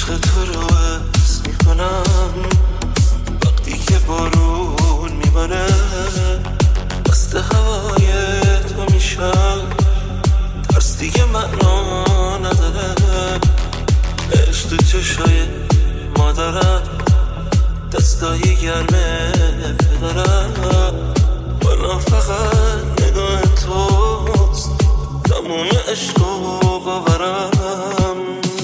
عشق تو رو حس میکنم وقتی که بارون میباره، دست هوای تو میشم، ترس دیگه معنا نداره. عشق تو چشای مادرم، دستای گرمه پدرم، والا فقط نگاه توست تموم عشق و باورم.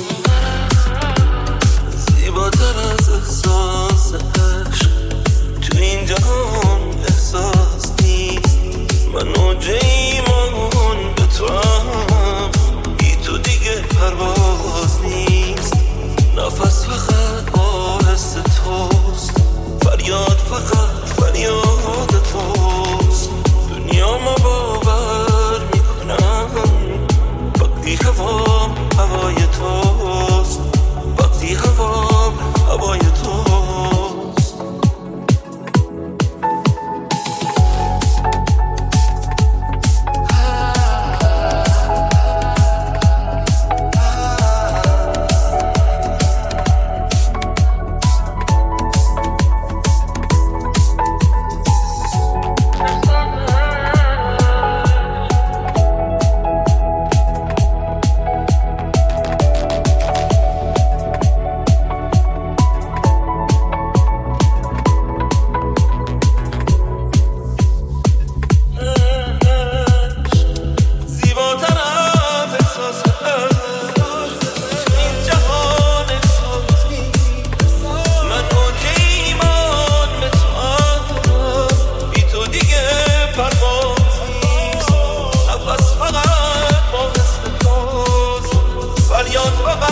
زیباتر از احساس عشق تو این جهان احساس نیست. من اوج ایمان به تو هم، بی تو دیگه پرواز نیست. نفس فقط با حس توست، فریاد فقط فریاد توست. دنیا ما باور میکنم وقتی هوام هوای توست، وقتی هوام هوای توست. فریاد